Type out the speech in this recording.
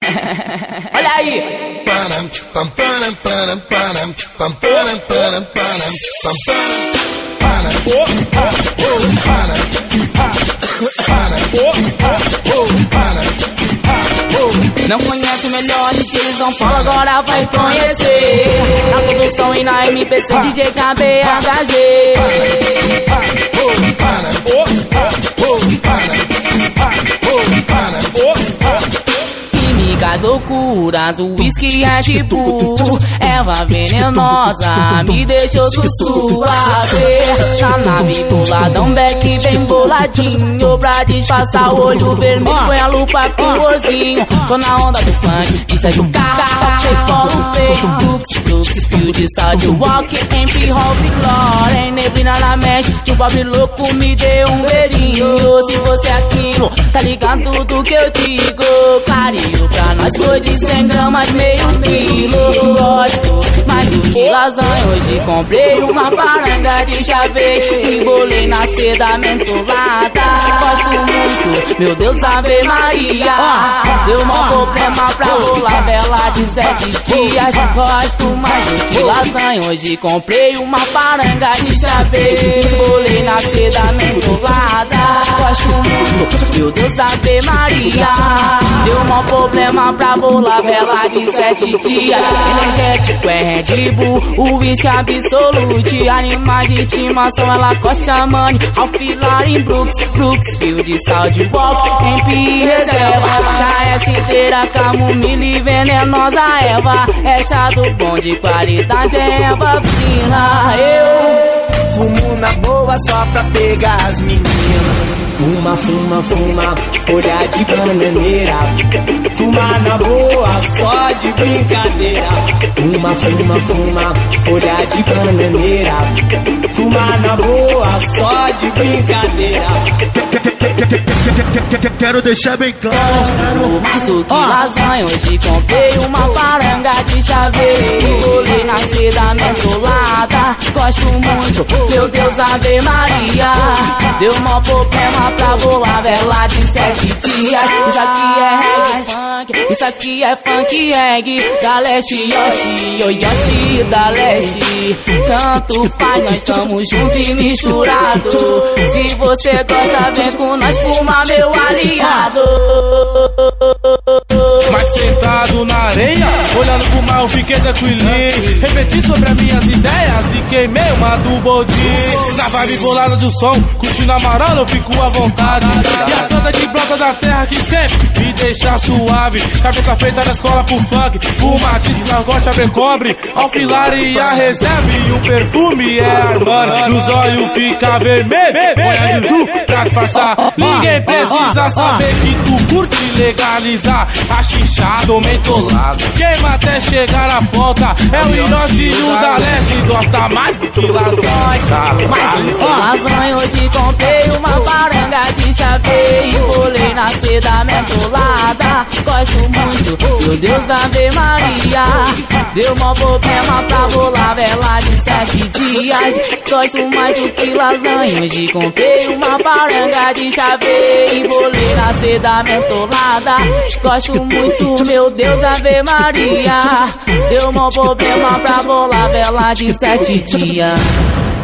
Olha aí. Não conhece melhor do que eles vão falar, agora vai conhecer. Na produção e na MPC, DJ KBHG. Químicas loucuras, o whisky é tipo erva venenosa, me deixou suave. Na nave boladão, back bem boladinho, pra disfarçar o olho vermelho, põe a lupa colorzinho. Tô na onda do funk, isso é do carro, você cola o peito. Lux, fio de sal, walk, MP, Ralph Lauren, neblina na mente, de um pobre louco me deu um beijinho. Se você é aquilo, tá ligado do que eu digo. Carinho pra nós foi de 100 gramas, meio quilo. Gosto mais do que lasanha, hoje comprei uma paranga de chaveiro e bolei na seda mentolada. Gosto muito, meu Deus, Ave Maria. Deu mó problema pra rolar vela de 7 dias. Gosto mais do que lasanha, hoje comprei uma paranga de chaveiro, bolei na seda mentolada. Gosto muito, meu Deus, Ave Maria. Deu mó problema pra bolar vela de 7 dias. Energético é Red Bull, o whisky Absolute. Animais de estimação é Lacoste, Armani, Ralph Lauren, Brooks, fio de sal de walk, MP reserva. Já é cidreira, camomila, venenosa erva. É chá do bom de qualidade, é erva fina. Eu fumo na boa só pra pegar as meninas. Fuma, folha de bananeira. Fuma na boa, só de brincadeira. Fuma, folha de bananeira. Fuma na boa, só de brincadeira. Quero deixar bem claro. Mais do que lasanha, hoje comprei uma paranga de chaveiro, bolei na seda mentolada. Gosto muito, meu Deus, Ave Maria. Deu mó problema pra bolar vela de 7 dias. Isso aqui é reggae funk, isso aqui é funk reggae. Da leste, Yoshi da leste. Tanto faz, nós estamos juntos e misturados. Se você gosta, vem com nós fumar, meu aliado. Mas sentado na areia, olhando pro mar, eu fiquei tranquilinho. Refleti sobre as minhas ideias e queimei uma do boldinho. Na vibe bolada do som, curtindo a marola, eu fico à vontade. E a planta de brota da terra que sempre me deixa suave. Cabeça feita na escola pro funk, uma disco, largote, abercobre, alfilar e a reserva. E o perfume é Armani, os olhos fica vermelho. Põe a juju pra disfarçar. Ninguém precisa saber que tu curte legalizar a chinchada ou mentolado. Queima até chegar à ponta, é o Hiroshi da leste. Gosta mais do que lasanha. Mais do que lasanha, hoje comprei uma paranga de chaveiro e bolei na seda mentolada. Gosto muito, meu Deus, Ave Maria. Deu mó problema pra bolar vela de 7 dias. Gosto mais do que lasanha, hoje comprei uma paranga de chaveiro e bolei na seda mentolada. Gosto muito, meu Deus, Ave Maria. Deu mó problema pra bolar vela de 7 dias.